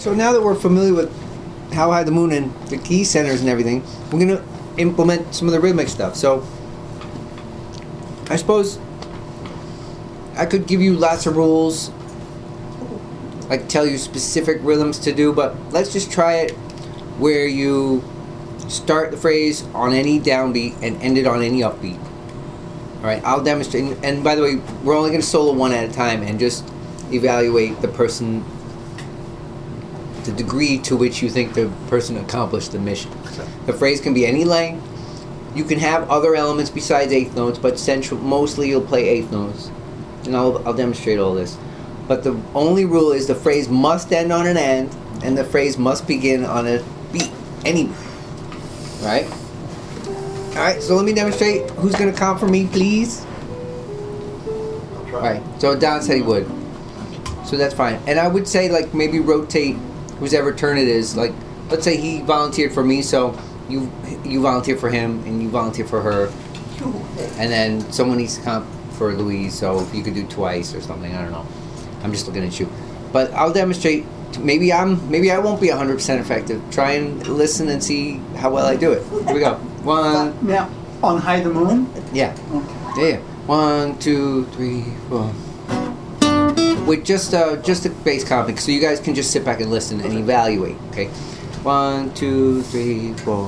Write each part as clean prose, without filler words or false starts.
So now that we're familiar with How High the Moon and the key centers and everything, we're going to implement some of the rhythmic stuff. So I suppose I could give you lots of rules, like tell you specific rhythms to do, but let's just try it where you start the phrase on any downbeat and end it on any upbeat. Alright, I'll demonstrate. And by the way, we're only going to solo one at a time and just evaluate the person, the degree to which you think the person accomplished the mission. The phrase can be any length. You can have other elements besides eighth notes, but mostly you'll play eighth notes. And I'll demonstrate all this. But the only rule is the phrase must end on an end, and the phrase must begin on a beat. Any beat. Right? Alright, so let me demonstrate. Who's going to count for me, please? I'll try. Alright, so Don said he would. So that's fine. And I would say, like, maybe rotate whose ever turn it is. Like, let's say he volunteered for me, so you volunteer for him, and you volunteer for her. And then someone needs to count for Louise, so if you could do twice or something, I don't know. I'm just looking at you. But I'll demonstrate. Maybe I won't be 100% effective. Try and listen and see how well I do it. Here we go. One. Now, on High the Moon? Yeah. Okay. Yeah. 1, 2, 3, 4. With just a bass comping, so you guys can just sit back and listen and evaluate. Okay. 1, 2, 3, 4.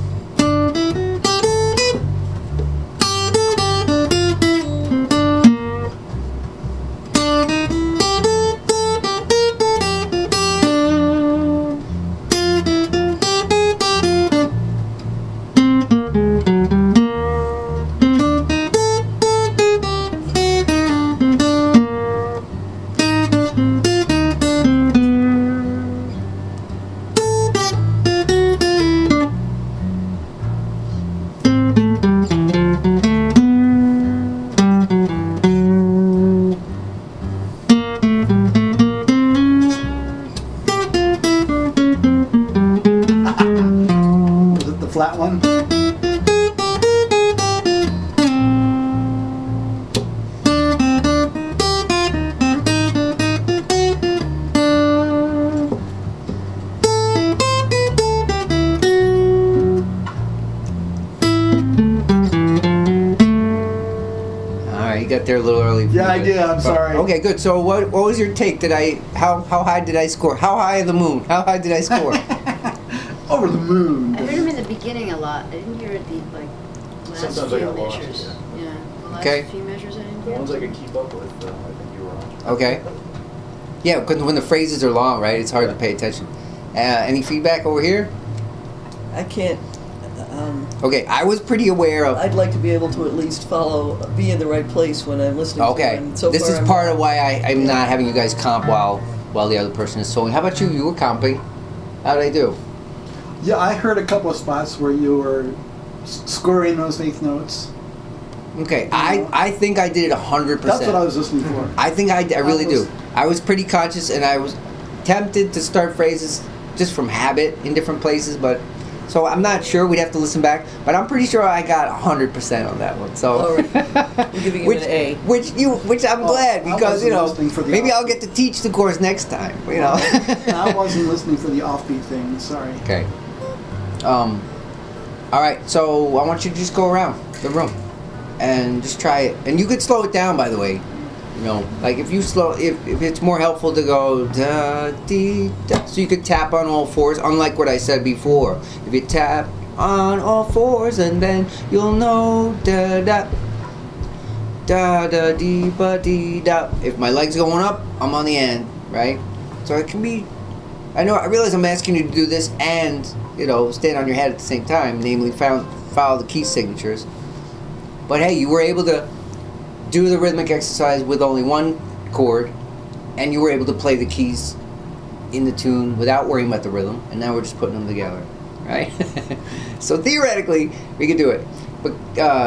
Flat one. Alright, you got there a little early. Yeah, I did. I'm sorry. Okay, good. So what was your take? How high did I score? How high of the moon? How high did I score? Over the moon. I heard him in the beginning a lot. I didn't hear the last Sometimes I few got lost, measures. Yeah, the last Okay. few measures I didn't The get. ones I could keep up with, I think you were on. Okay. Yeah, because when the phrases are long, right, it's hard to pay attention. Any feedback over here? I can't. Okay, I was pretty aware of. I'd like to be able to at least be in the right place when I'm listening. Okay, to it. And so this far is I'm part not. of why I'm not having you guys comp while the other person is soloing. How about you? You were comping. How did I do? Yeah, I heard a couple of spots where you were scoring those eighth notes. Okay, I think I did it 100%. That's what I was listening for. I think I really do. I was pretty conscious, and I was tempted to start phrases just from habit in different places, but so I'm not sure. We'd have to listen back, but I'm pretty sure I got 100% on that one. So, All right. I'm giving you an A. which I'm glad I because wasn't listening for the maybe off- I'll get to teach the course next time. I wasn't listening for the offbeat thing. Sorry. Okay. All right. So I want you to just go around the room and just try it, and you could slow it down. By the way, like if it's more helpful to go da dee da, so you could tap on all fours. Unlike what I said before, if you tap on all fours, and then you'll know da da da da dee ba dee da. If my leg's going up, I'm on the end, right? So it can be. I realize I'm asking you to do this and stand on your head at the same time, namely follow the key signatures. But hey, you were able to do the rhythmic exercise with only one chord, and you were able to play the keys in the tune without worrying about the rhythm, and now we're just putting them together, right? So theoretically, we could do it. But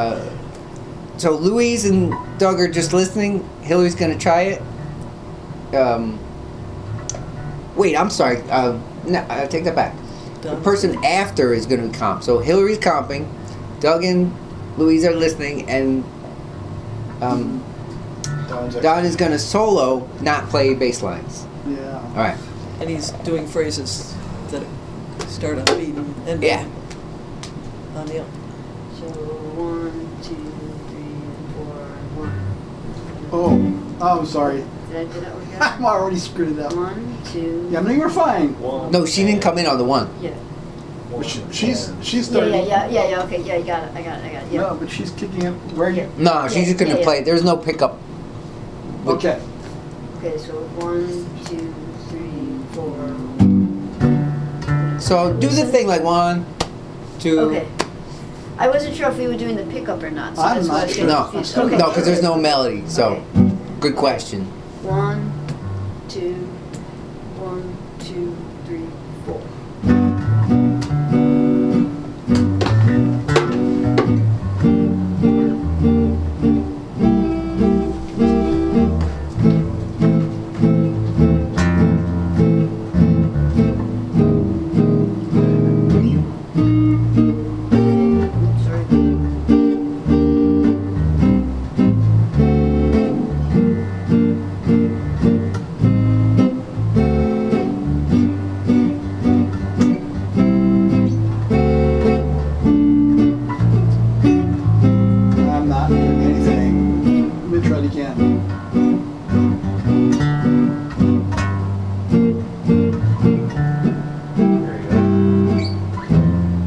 so Louise and Doug are just listening. Hillary's going to try it. Wait, I'm sorry. No, I take that back. The person after is going to comp. So Hillary's comping, Doug and Louise are listening, and Don is going to solo, not play bass lines. Yeah. All right. And he's doing phrases that start on beat and end Yeah. on the. So 1, 2, 3, 4, 1. Oh, I'm sorry. Did that work I'm out? already screwed it up. 1, 2. Yeah, no, you were fine. One. No, she didn't come in on the one. Yeah. One. She's Yeah, starting. okay, yeah, I got it, yeah. No, but she's kicking it. Where you? No, she's just gonna Yeah, yeah. play. There's no pickup. Okay. Okay, so 1, 2, 3, 4. So do the thing like 1, 2. Okay. I wasn't sure if we were doing the pickup or not, so I'm that's why I not was sure. getting No, confused. no, Okay. because there's no melody. So, Okay. good question. 1, 2, 1, 2, 3, 4. I'm not doing anything. Let me try it again. There you go.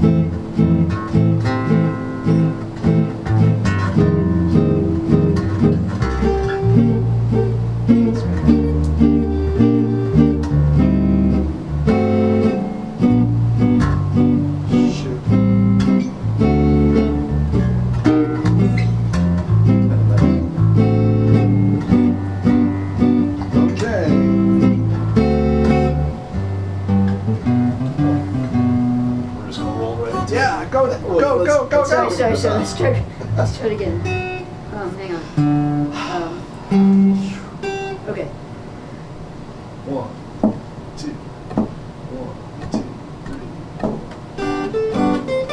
Shoot. Okay. We're just gonna roll right into it. Yeah, go, go. Sorry, let's try it again. Hang on. Okay. 1, 2, 1, 2, 3, 4.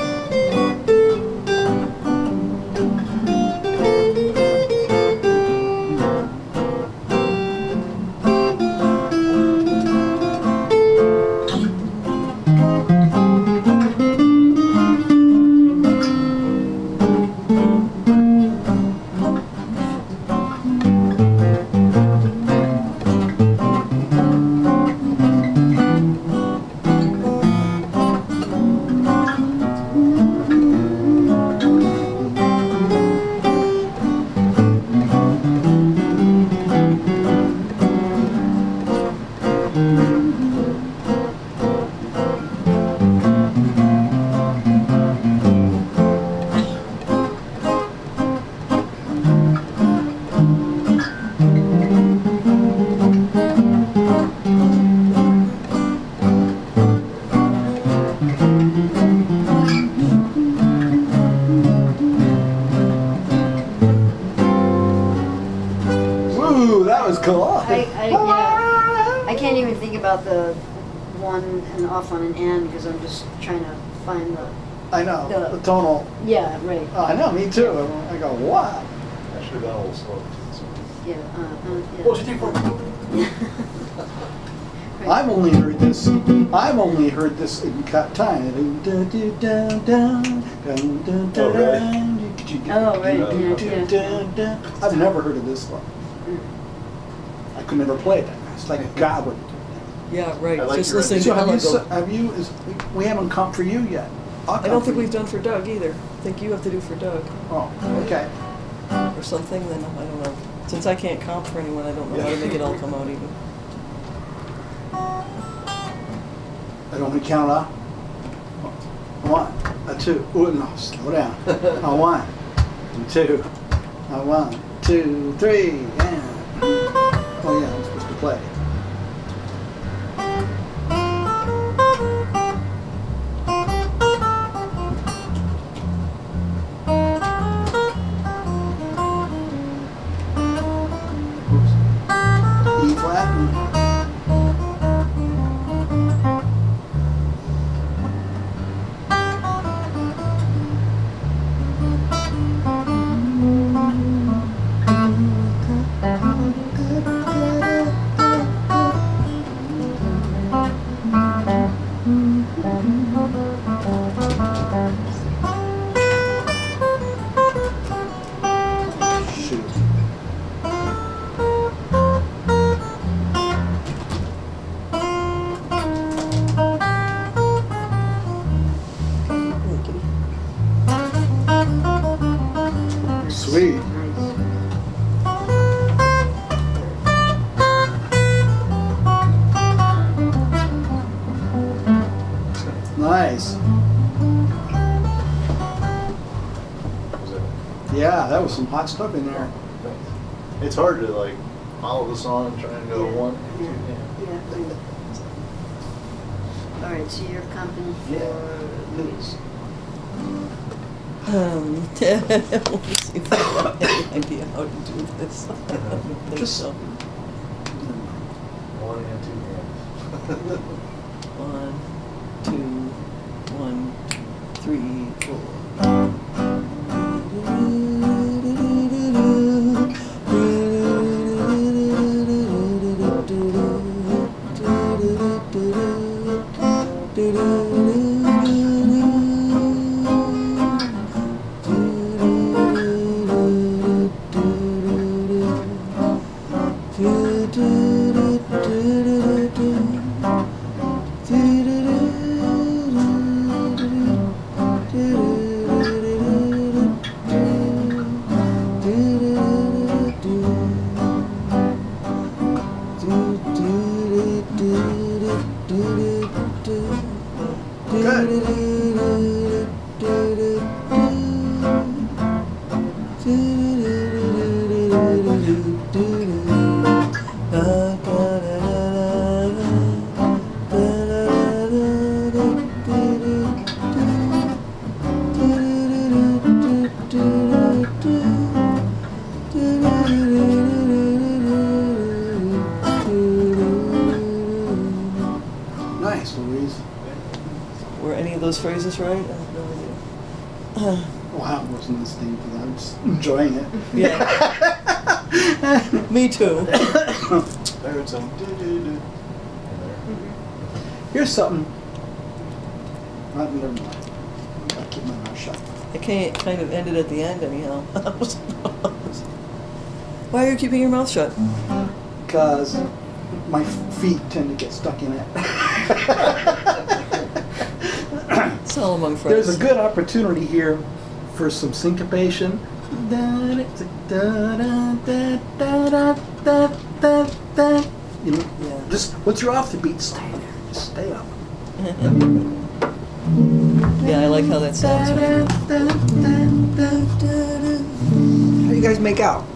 Woo, that was cool. I can't even think about the one and off on an and because I'm just trying to find the. I know, the tonal. Yeah, right. I know, me too. I go, what? I should have gone a little slow. Yeah, yeah. What did you do for? Right. I've only heard this in cut time. Oh, really? Oh, right, yeah. I've never heard of this one. I could never play it. It's like God would. Yeah, right. I like Just your listening So to Ella go. have you, we haven't come for you yet. I'll I come don't for think you. we've done for Doug either. I think you have to do for Doug Oh, okay. or something. Then I don't know. Since I can't comp for anyone, I don't know how to make it all come out even. I don't want to count up. A 1, a 2. Ooh, no, slow down. A 1, a 2, a 1, 2, 3, and. Oh yeah, I'm supposed to play. E flat. Nice. Was it? Yeah, that was some hot stuff in there. It's hard to like follow the song and try and go one. All right, so you're comping for Louise. Let me see if I have any idea how to do this. I don't think Just- so. One and two hands. 1, 2, 1, 3, 4. Nice, Louise. Were any of those phrases right? I have no idea. Well, I wasn't listening to that. I'm just enjoying it. Yeah. Me too. I heard some do-do-do in there. Here's something. Never mind. I'll keep my mouth shut. It kind of ended at the end anyhow. Why are you keeping your mouth shut? Because my feet tend to get stuck in it. It's all among friends. There's a good opportunity here for some syncopation. You know, Yeah. just once you're off the beat, stay there. Just stay up. Yeah, I like how that sounds. How do you guys make out?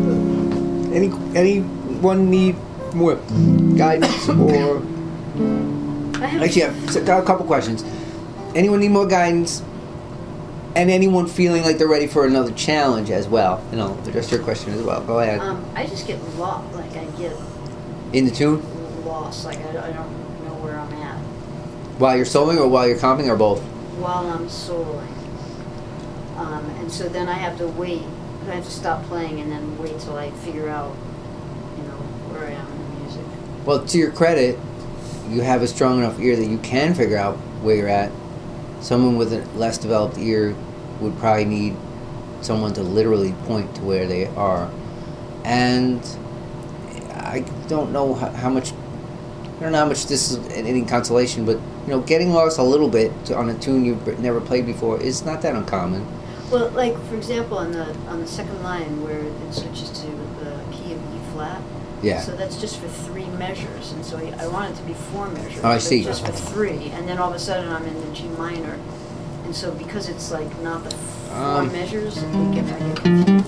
Anyone need more guidance or? I have Actually, I've got a couple questions. Anyone need more guidance? And anyone feeling like they're ready for another challenge as well? And I'll address your question as well. Go ahead. I just get lost. Like I get In the tune? lost. Like I don't know where I'm at While you're soloing or while you're comping or both? while I'm soloing. And so then I have to wait. I have to stop playing and then wait till I figure out, where I am in the music. Well, to your credit, you have a strong enough ear that you can figure out where you're at. Someone with a less developed ear would probably need someone to literally point to where they are. And I don't know how much, I don't know how much this is any consolation, but getting lost a little bit on a tune you've never played before is not that uncommon. Well, like for example, on the second line where it switches to the key of E flat. Yeah. So that's just for 3 measures, and so I want it to be 4 measures. Oh, I but see. Just for 3, and then all of a sudden I'm in the G minor, and so because it's like not the 4 measures, I get confused.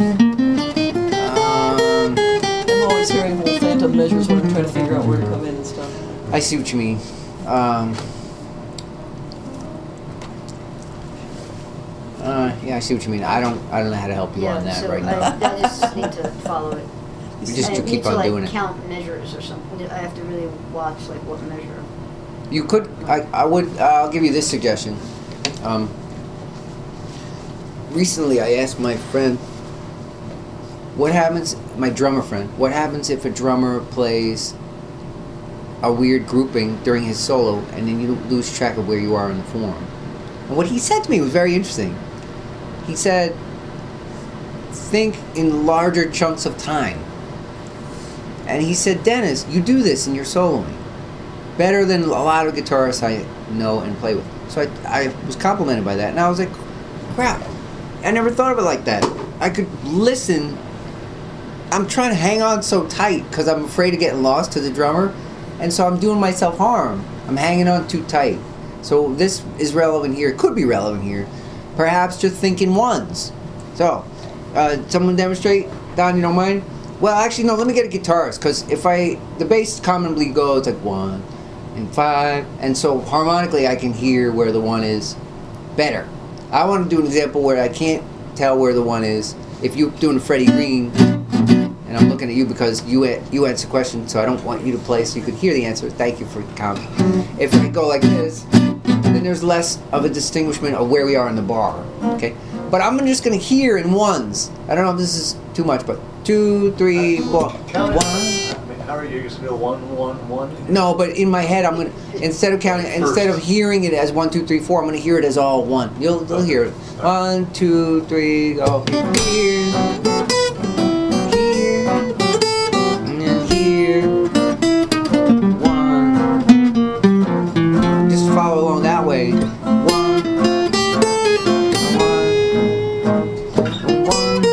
I'm always hearing whole phantom measures when I'm trying to figure out where to come in and stuff. I see what you mean. Yeah, I see what you mean. I don't know how to help you on that so right now. I just need to follow it. We just And I keep need on to doing it. count measures or something. I have to really watch like what measure. You could. I'll give you this suggestion. Recently, I asked my friend, "What happens?" My drummer friend. What happens if a drummer plays a weird grouping during his solo, and then you lose track of where you are in the form? And what he said to me was very interesting. He said, "Think in larger chunks of time." And he said, "Dennis, you do this in your soloing better than a lot of guitarists I know and play with." So I was complimented by that, and I was like, crap, I never thought of it like that. I could listen. I'm trying to hang on so tight because I'm afraid of getting lost to the drummer, and so I'm doing myself harm. I'm hanging on too tight. So this is relevant here. Could be relevant here. Perhaps just thinking ones. So, someone demonstrate? Don, you don't mind? Well, actually, no. Let me get a guitarist, because the bass commonly goes like 1 and 5, and so harmonically I can hear where the 1 is better. I want to do an example where I can't tell where the 1 is. If you're doing Freddie Green, and I'm looking at you because you answered the question, so I don't want you to play so you could hear the answer. Thank you for commenting. If I go like this, then there's less of a distinguishment of where we are in the bar. Okay, but I'm just going to hear in ones. I don't know if this is too much, but 2, 3, 4, 1. How are you just gonna go 1, 1, 1? No, but in my head, I'm gonna instead of hearing it as 1, 2, 3, 4, I'm gonna hear it as all 1. You'll hear it. 1, 2, 3, go here, and then here. 1. Just follow along that way. 1, 1, 1.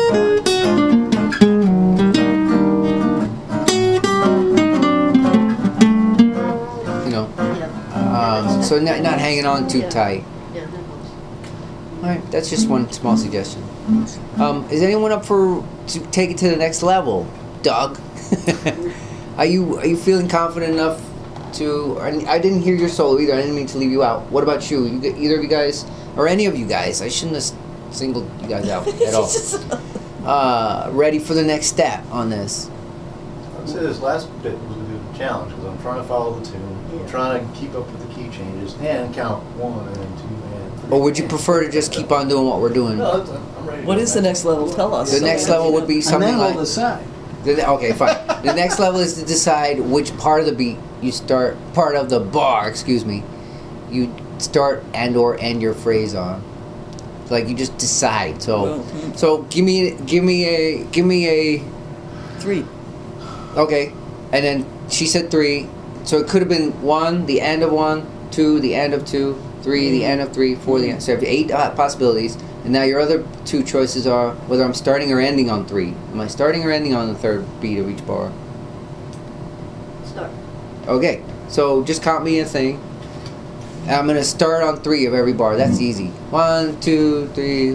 So not hanging on too tight. Yeah, that helps. Alright, that's just one small suggestion. Is anyone up to take it to the next level? Doug? Are you feeling confident enough to... I didn't hear your solo either. I didn't mean to leave you out. What about you? Either of you guys, or any of you guys, I shouldn't have singled you guys out at all. Ready for the next step on this? I'd say this last bit was a good challenge, because I'm trying to follow the tune. I'm trying to keep up with the key changes and count 1 and 2 and 3. Or would you prefer to just keep on doing what we're doing? No, I'm ready. What is the next level? Tell us. The next level would be And something then like... we'll decide. Okay, fine. The next level is to decide which part of the beat you start, part of the bar, excuse me, you start and or end your phrase on. Like you just decide. So, give me a 3. Okay, and then she said 3. So it could have been 1, the end of 1, 2, the end of 2, 3, the end of 3, 4, the end. So you have 8 possibilities. And now your other 2 choices are whether I'm starting or ending on 3. Am I starting or ending on the 3rd beat of each bar? Start. Okay, so just count me a thing. And I'm gonna start on 3 of every bar. That's easy. 1, 2, 3.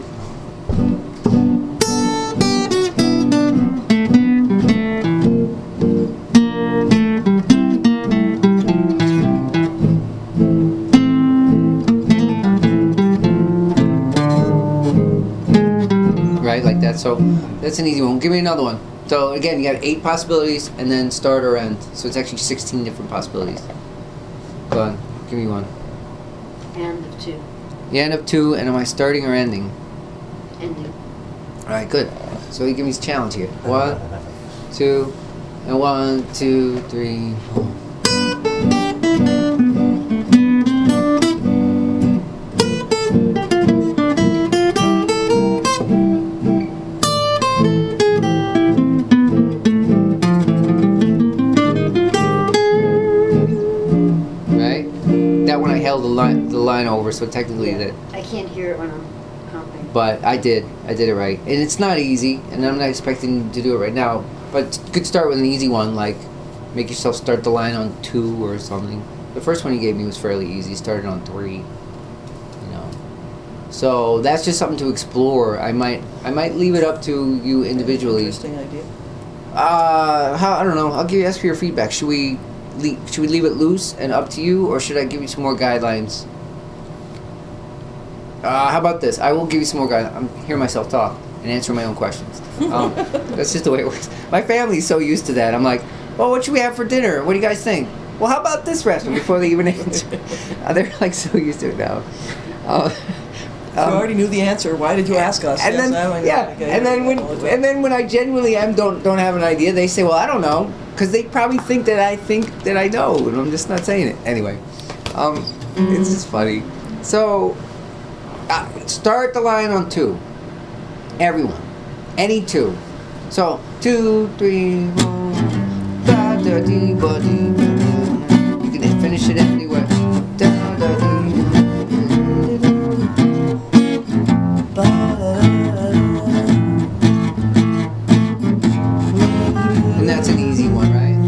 Right, like that. So that's an easy one. Give me another one. So again, you got 8 possibilities, and then start or end. So it's actually 16 different possibilities. Go on, give me one. End of 2. The end of 2, and am I starting or ending? Ending. All right, good. So you give me a challenge here. 1, 2, and 1, 2, 3, 4. The line over, so technically that. I can't hear it when I'm comping. But I did it right, and it's not easy, and I'm not expecting you to do it right now. But you could start with an easy one, like make yourself start the line on 2 or something. The first one you gave me was fairly easy. Started on 3, you know. So that's just something to explore. I might leave it up to you individually. Interesting idea. I don't know. I'll ask for your feedback. Should we leave it loose and up to you, or should I give you some more guidelines? How about this? I will give you some more guidelines. I'm hearing myself talk and answer my own questions. That's just the way it works. My family's so used to that. I'm like, well, what should we have for dinner? What do you guys think? Well, how about this restaurant before they even answer? They're like so used to it now. You already knew the answer. Why did you ask us? And then, and then when I genuinely don't have an idea, they say, well, I don't know. Because they probably think that I know, and I'm just not saying it. Anyway, it's just funny. So, start the line on 2. Everyone. Any 2. So, 2, 3, 4, da, da, dee, ba, dee, ba, da. You can finish it anywhere. Da, da, dee, ba, da, and that's an easy one, right?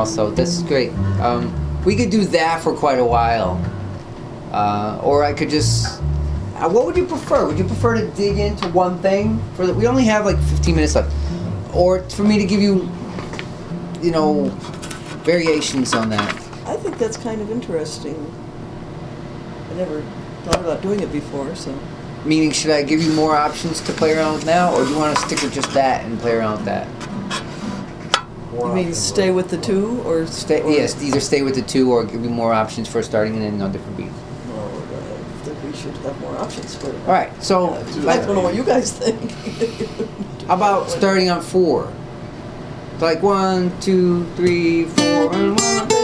also. This is great. We could do that for quite a while. Or I could just... what would you prefer? Would you prefer to dig into one thing? We only have like 15 minutes left. Or for me to give you, you know, variations on that. I think that's kind of interesting. I never thought about doing it before, so. Meaning, should I give you more options to play around with now, or do you want to stick with just that and play around with that? You mean stay with the 2, or Yes, either stay with the 2 or give you more options for starting and ending on different beats. Well, I think we should have more options for it. All right, so I don't know what you guys think. how about starting on 4? Like 1, 2, 3, 4, and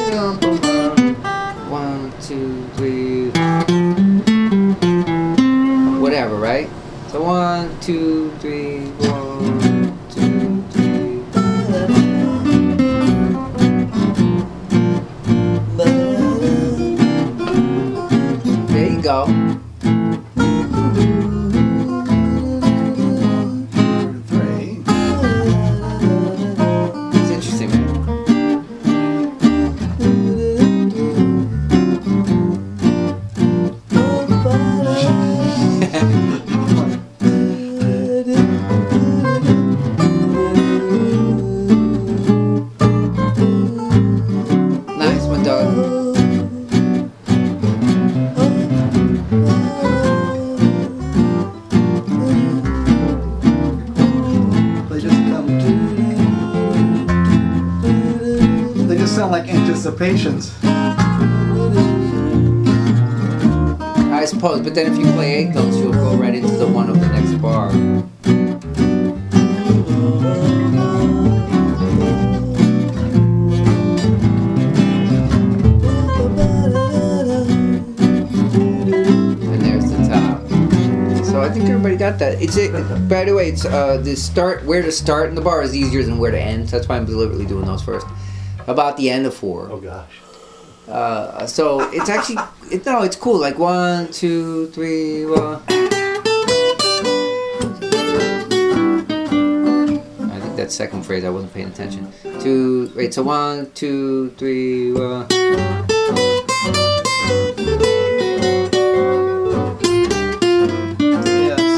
1, 2, 3, whatever, right? So 1, 2, 3, 1, 2, 3. There you go. 3. It's interesting, man. Nice one, dog. They just come. They just sound like anticipations. I suppose, but then if you play 8 notes, you'll go right into the one of the next bar. And there's the top. So I think everybody got that. By the way, it's the start. Where to start in the bar is easier than where to end. So that's why I'm deliberately doing those first. About the end of 4. Oh gosh. So it's actually it's cool. Like 1, 2, 3, 1. I think that second phrase I wasn't paying attention. 2. Wait. So 1, 2, 3, 1. Yes.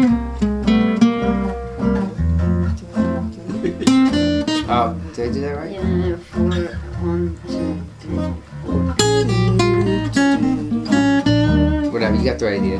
Oh, did I do that right? Yeah, 4, 1, 2, 3. Whatever. You got the right idea.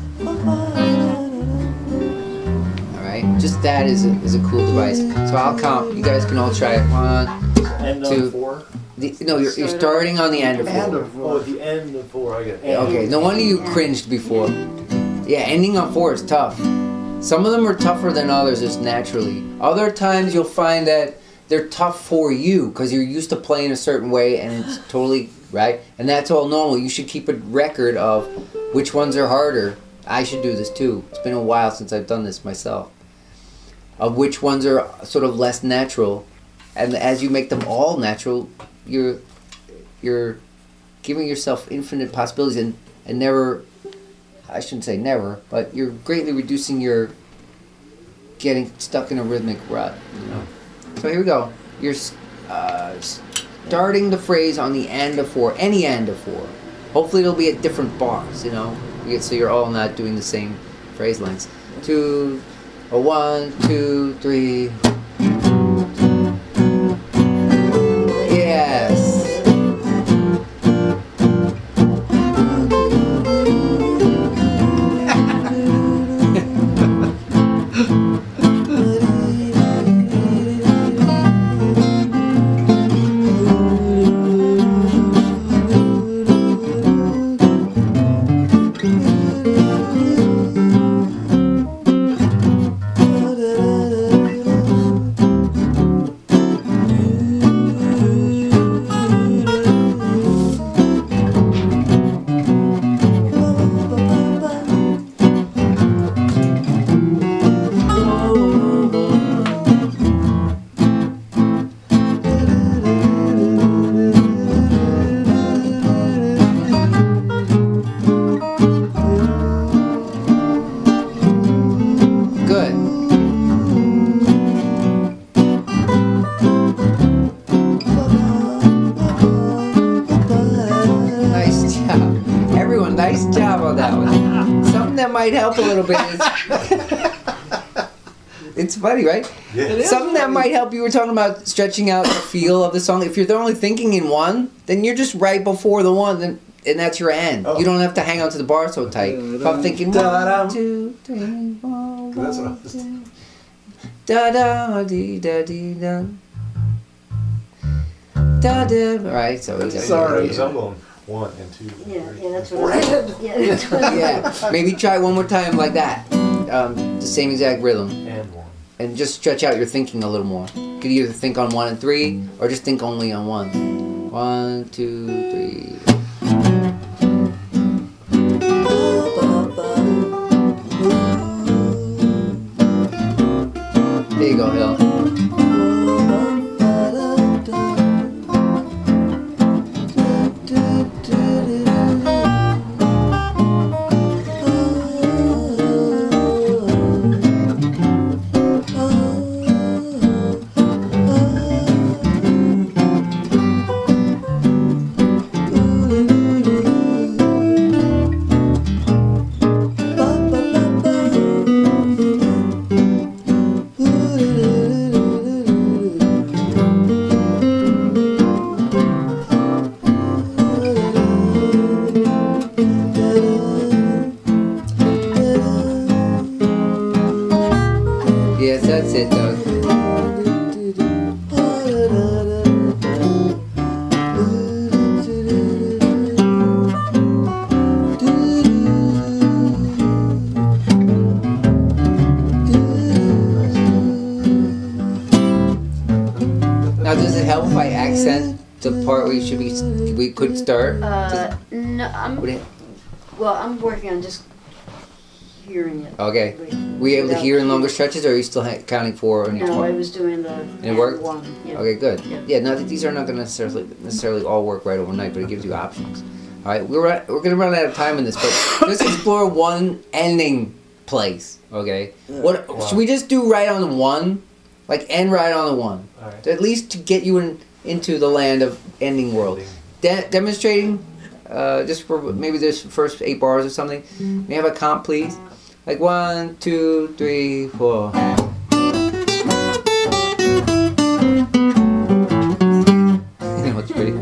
All right. Just that is a cool device. So I'll count. You guys can all try it. 1. End 2. on 4? No, you're starting on the end of 4. And of Oh, at the end of 4, I get it. Okay, no wonder you cringed before. Yeah, ending on 4 is tough. Some of them are tougher than others just naturally. Other times you'll find that they're tough for you because you're used to playing a certain way and it's totally right. And that's all normal. You should keep a record of which ones are harder. I should do this too. It's been a while since I've done this myself. Of which ones are sort of less natural. And as you make them all natural, you're giving yourself infinite possibilities and never, I shouldn't say never, but you're greatly reducing your getting stuck in a rhythmic rut, you know. So here we go. You're starting the phrase on the end of 4, any end of 4. Hopefully it'll be at different bars, you know, so you're all not doing the same phrase lengths. 2, 1, 2, 3. Yes. might help a little bit is it's funny, right? Yeah. It is Something that funny. might help. You were talking about stretching out the feel of the song. If you're only thinking in one, then you're just right before the one, and that's your end. Oh. You don't have to hang on to the bar so tight. If I'm thinking Da-dum. 1, 2, 3, 4, That's what I 1, was 2, da da dee da dee da. Da da. Right, so we got Sorry. Because I'm going 1 and 2. And Yeah, 3. yeah, that's what I said. Yeah, that's what I Yeah, maybe try one more time like that. The same exact rhythm. And 1. And just stretch out your thinking a little more. You could either think on 1 and 3, or just think only on 1. 1, 2, 3. There you go, Hill. Yes, that's it, Doug. Now, does it help if I accent the part where we could start? No, Would it- well, I'm working on just hearing it. Okay. Like, Were you able to without hear in longer cues. stretches, or are you still counting 4 on each No, I one? was doing the it worked? 1. Yeah. Okay, good. Yeah. Yeah, no, these are not going to necessarily all work right overnight, but it gives you options. All right, we're going to run out of time in this, but let's explore one ending place. Okay, what Wow. should we just do? Right on the 1, like end right on the 1, Alright. at least to get you into the land of ending world. Demonstrating, just for maybe this first 8 bars or something. May I have a comp, please? Like 1, 2, 3, 4. You know what's pretty?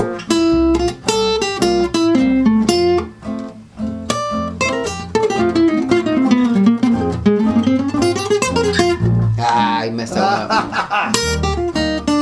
Ah, I messed that one up.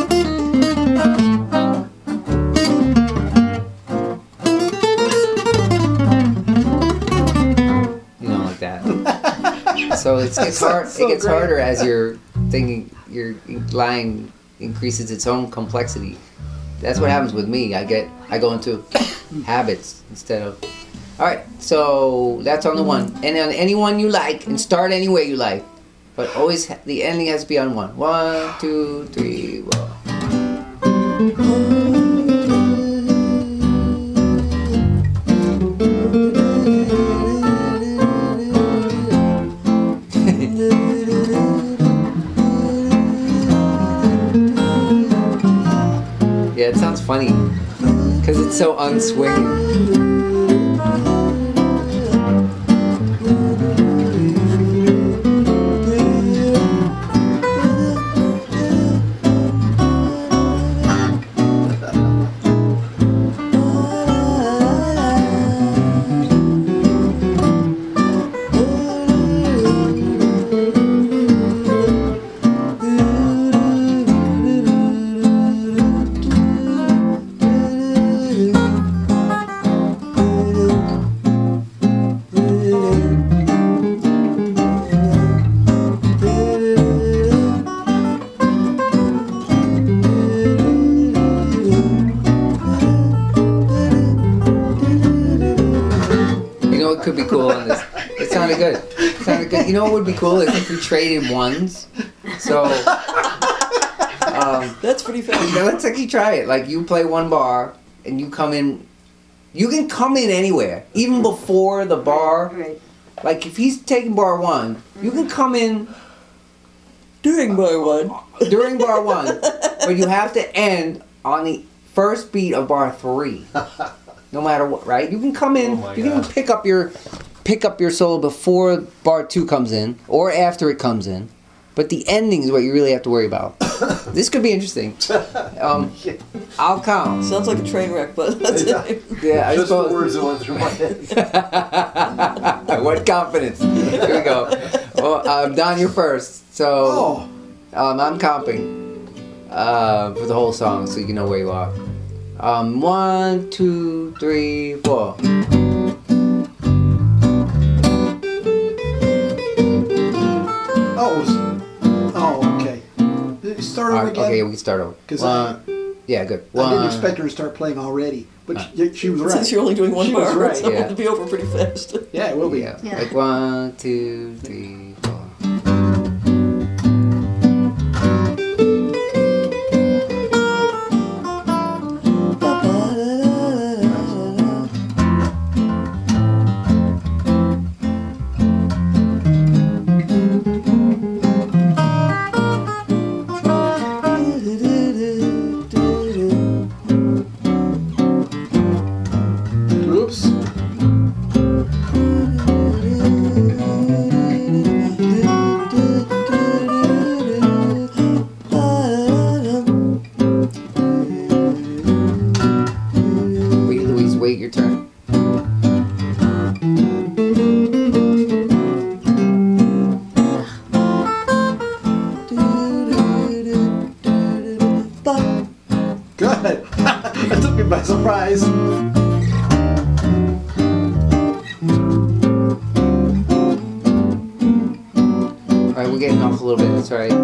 You don't like that. So it gets hard. so It gets great. harder as your thinking, your line increases its own complexity. That's what happens with me. I go into habits instead of. All right, so that's on the 1, and on any one you like, and start any way you like, but always the ending has to be on 1. 1, 2, 3, 4. Yeah, it sounds funny because it's so unswinging. You know what could be cool on this? It sounded good. It sounded good. You know what would be cool is if we traded ones. So, That's pretty fun. now let's actually try it. Like you play 1 bar and you come in. You can come in anywhere, even before the bar. Right. Like if he's taking bar 1, you can come in During bar 1. during bar 1, but you have to end on the first beat of bar 3. No matter what, right? You can come in. Oh my you can God. pick up your pick up your solo before bar 2 comes in or after it comes in, but the ending is what you really have to worry about. This could be interesting. I'll count. Sounds like a train wreck, but that's it. Yeah, I Just suppose. the words that went through my head. What confidence. Here we go. Well, Don, you're first. So I'm comping for the whole song so you can know where you are. 1, 2, 3, 4. Okay. Start over again. Okay, we can start over. 'Cause yeah, good. I didn't expect her to start playing already, but she was right. Since you're only doing one She was bar, right, so yeah. it'll be over pretty fast. Yeah, it will be. Yeah. Yeah. Like 1, 2, 3, 4. Oops. Wait, Louise, wait your turn. Good. That took me by surprise. Alright, we're getting off a little bit. That's alright.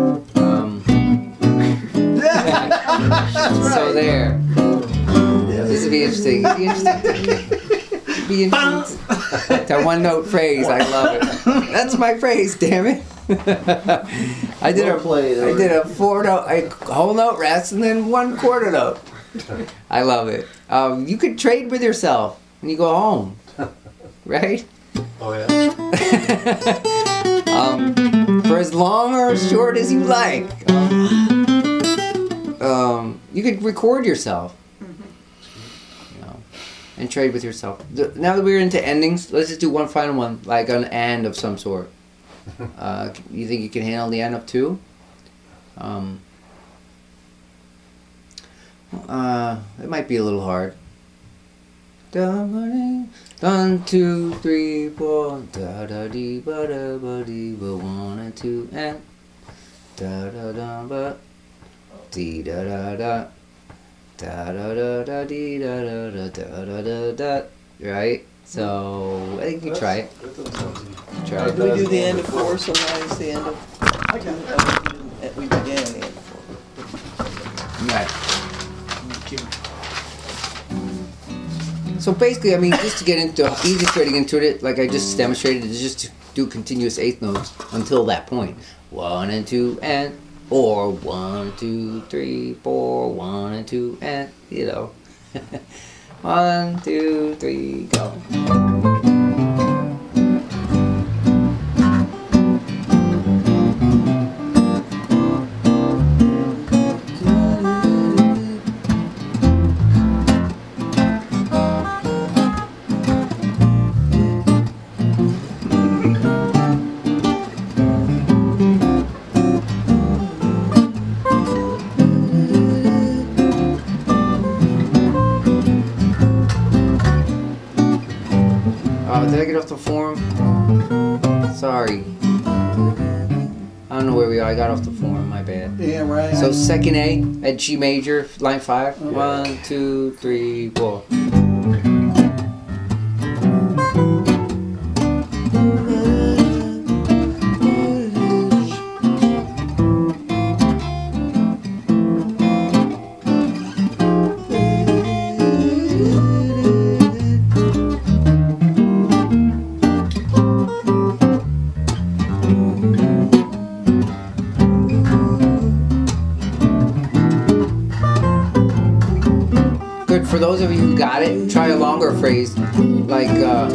Yeah. That's right. So there. This would be interesting. It'd be interesting. That one note phrase, I love it. That's my phrase, damn it. I did Well played, I did a 4-note, a whole note rest, and then 1 quarter note. I love it. You could trade with yourself when you go home, right? Oh yeah. For as long or as short as you like. You could record yourself. You know, and trade with yourself. Now that we're into endings, let's just do one final one, like an end of some sort. You think you can handle the end of 2? It might be a little hard. 1, 2, 3, 4. Da da dee ba da ba dee ba 1 and 2 and da da da ba dee da da da da da da da dee da da da da da da da. Right? So I think you try it. Try Do it. we do the end of 4, so now is the end of Okay. we began the end of 4. Right. So basically, I mean, just to get into easiest way to get into it, like I just demonstrated, is just to do continuous 8th notes until that point. 1 and 2 and, or 1, 2, 3, 4, 1 and 2 and, you know. 1, 2, 3, go. Did I get off the form? Sorry. I don't know where we are. I got off the form. My bad. Yeah, right. So second A at G major, line 5. 1, 2, 3, 4. Good. For those of you who got it, try a longer phrase, like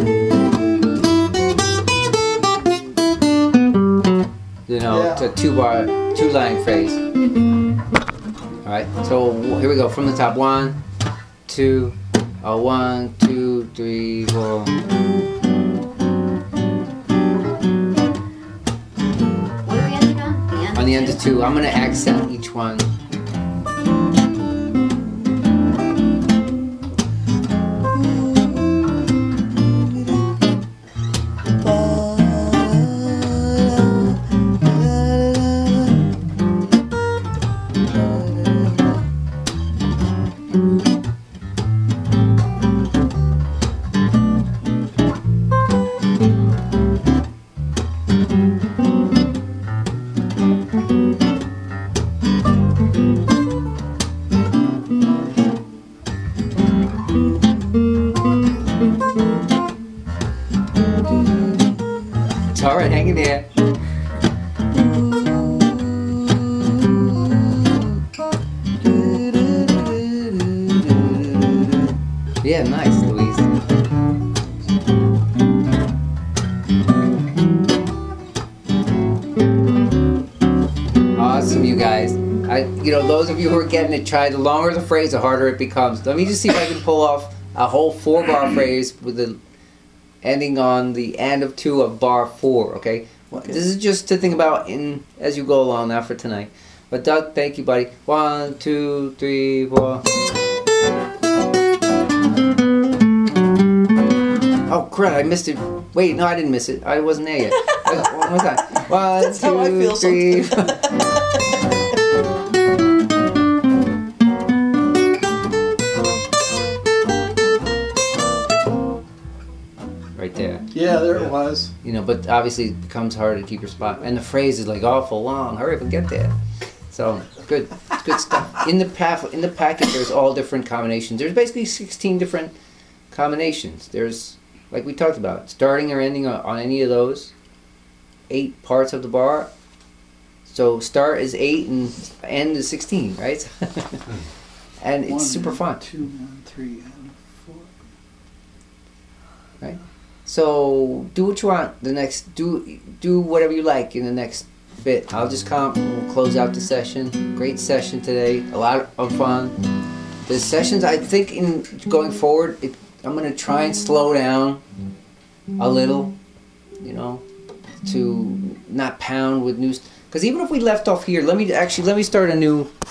you know, Yeah. it's a 2-line phrase. All right. So here we go from the top. 1, 2, 1, 2, 3, 4. on the end of 2. I'm gonna accent each one. It's alright, hang in there. Yeah, nice, Louise. Awesome, you guys. Those of you who are getting it, try. The longer the phrase, the harder it becomes. Let me just see if I can pull off a whole 4-bar phrase with the ending on the end of 2 of bar 4. Okay? This is just to think about as you go along now for tonight. But Doug, thank you, buddy. 1, 2, 3, 4. Oh crap! I missed it. Wait, no, I didn't miss it. I wasn't there yet. One more time. 1, That's how I 2, feel 3. Right there. Yeah, there it was. But obviously it becomes harder to keep your spot, and the phrase is like awful long. Hurry up and get there. So good, it's good stuff. In the packet, there's all different combinations. There's basically 16 different combinations. There's, like we talked about, starting or ending on any of those 8 parts of the bar. So start is 8 and end is 16, right? And it's 1, super fun. 2, and 3, and 4. Right? So do what you want. Do whatever you like in the next bit. I'll just come. We'll close out the session. Great session today. A lot of fun. The sessions, I think, in going forward, I'm gonna try and slow down a little. To not pound with new. Because even if we left off here, let me start a new